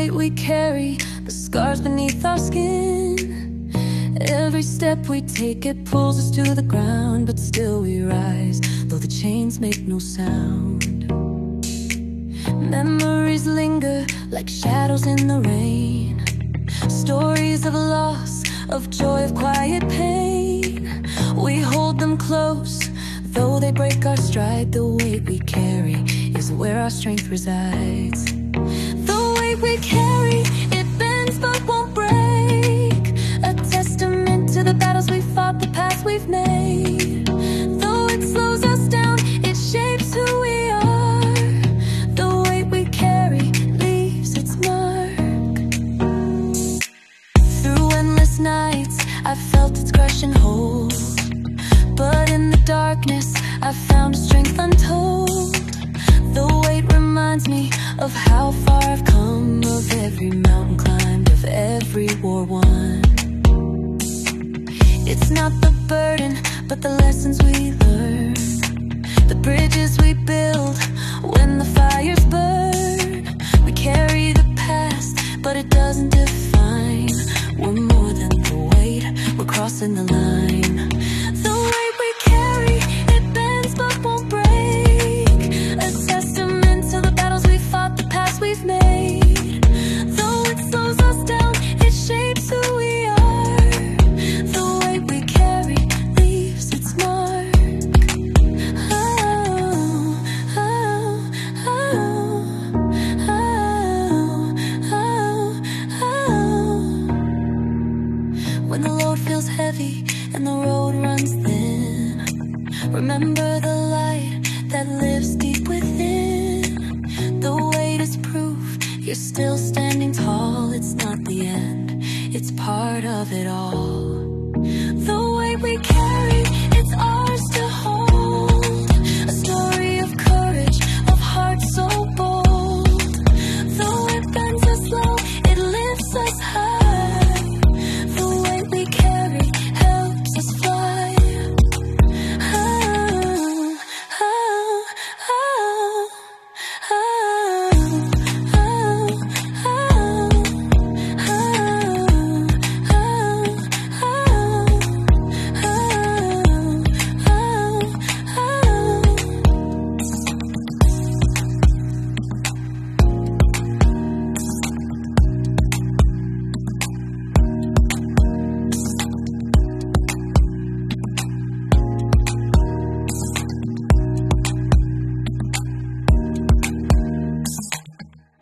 weight we carry, the scars beneath our skin. Every step we take, it pulls us to the ground, but still we rise, though the chains make no sound. Memories linger like shadows in the rain, stories of loss, of joy, of quiet pain. We hold them close, though they break our stride. The weight we carry is where our strength resides. The weight we carry, it bends but won't break, a testament to the battles we fought, the paths we've made. Though it slows us down, it shapes who we are. The weight we carry leaves its mark. Through endless nights, I felt its crushing hold, but in the darkness, I found a strength untold. The weight reminds me of how far I've come, of every mountain climbed, of every war won. It's not the burden, but the lessons we learn, the bridges we build when the fires burn. We carry the past, but it doesn't define. We're more than the weight, we're crossing the line. The weight we carry, it bends but won't break, a testament to the battles we fought, the paths we've made. Though it slows us down, it shapes who we are. The weight we carry leaves its mark. Oh, oh, oh, oh, oh, oh. When the load feels heavy and the road runs thin, remember the light that lives deep within. The weight is proof you're still standing tall. It's not the end, it's part of it all. The weight we carry, it's all